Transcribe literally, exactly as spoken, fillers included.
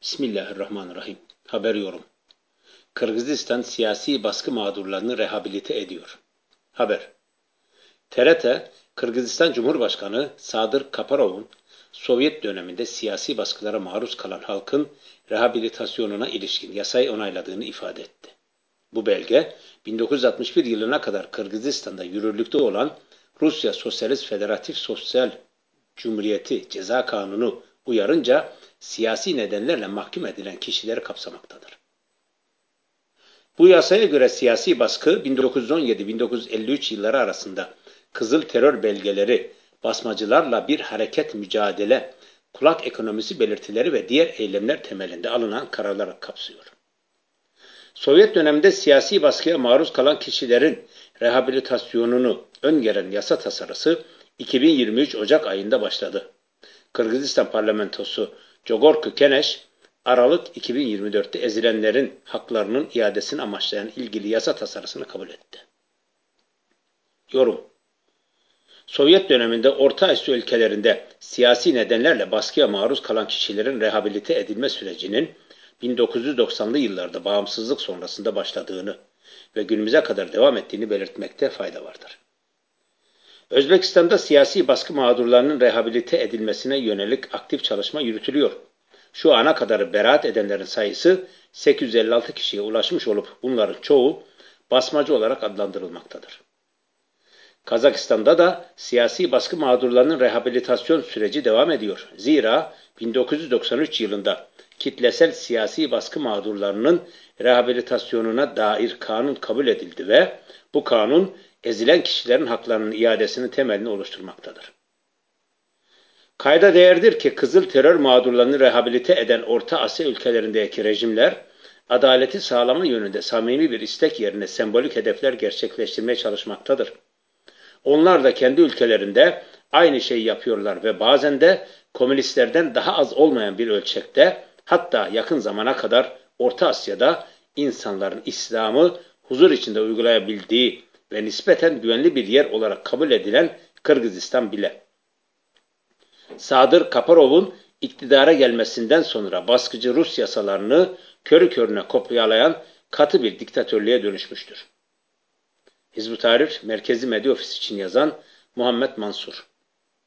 Bismillahirrahmanirrahim. Haber yorum. Kırgızistan siyasi baskı mağdurlarını rehabilite ediyor. Haber. T R T, Kırgızistan Cumhurbaşkanı Sadır Kaparov'un Sovyet döneminde siyasi baskılara maruz kalan halkın rehabilitasyonuna ilişkin yasayı onayladığını ifade etti. Bu belge, bin dokuz yüz altmış bir yılına kadar Kırgızistan'da yürürlükte olan Rusya Sosyalist Federatif Sosyal Cumhuriyeti Ceza Kanunu uyarınca siyasi nedenlerle mahkum edilen kişileri kapsamaktadır. Bu yasaya göre siyasi baskı bin dokuz yüz on yedi - bin dokuz yüz elli üç yılları arasında Kızıl Terör belgeleri, basmacılarla bir hareket mücadele, kulak ekonomisi belirtileri ve diğer eylemler temelinde alınan kararları kapsıyor. Sovyet döneminde siyasi baskıya maruz kalan kişilerin rehabilitasyonunu öngören yasa tasarısı iki bin yirmi üç Ocak ayında başladı. Kırgızistan Parlamentosu Jogorku Kenesh, Aralık iki bin yirmi dörtte ezilenlerin haklarının iadesini amaçlayan ilgili yasa tasarısını kabul etti. Yorum. Sovyet döneminde Orta Asya ülkelerinde siyasi nedenlerle baskıya maruz kalan kişilerin rehabilite edilme sürecinin bin dokuz yüz doksanlı yıllarda bağımsızlık sonrasında başladığını ve günümüze kadar devam ettiğini belirtmekte fayda vardır. Özbekistan'da siyasi baskı mağdurlarının rehabilite edilmesine yönelik aktif çalışma yürütülüyor. Şu ana kadar beraat edenlerin sayısı sekiz yüz elli altı kişiye ulaşmış olup bunların çoğu basmacı olarak adlandırılmaktadır. Kazakistan'da da siyasi baskı mağdurlarının rehabilitasyon süreci devam ediyor. Zira bin dokuz yüz doksan üç yılında kitlesel siyasi baskı mağdurlarının rehabilitasyonuna dair kanun kabul edildi ve bu kanun ezilen kişilerin haklarının iadesinin temelini oluşturmaktadır. Kayda değerdir ki Kızıl Terör mağdurlarını rehabilite eden Orta Asya ülkelerindeki rejimler, adaleti sağlama yönünde samimi bir istek yerine sembolik hedefler gerçekleştirmeye çalışmaktadır. Onlar da kendi ülkelerinde aynı şeyi yapıyorlar ve bazen de komünistlerden daha az olmayan bir ölçekte, hatta yakın zamana kadar Orta Asya'da insanların İslam'ı huzur içinde uygulayabildiği ve nispeten güvenli bir yer olarak kabul edilen Kırgızistan bile. Sadır Kaparov'un iktidara gelmesinden sonra baskıcı Rus yasalarını körü körüne kopyalayan katı bir diktatörlüğe dönüşmüştür. Hizb-ut Tahrir Merkezi Medya Ofisi için yazan Muhammed Mansur.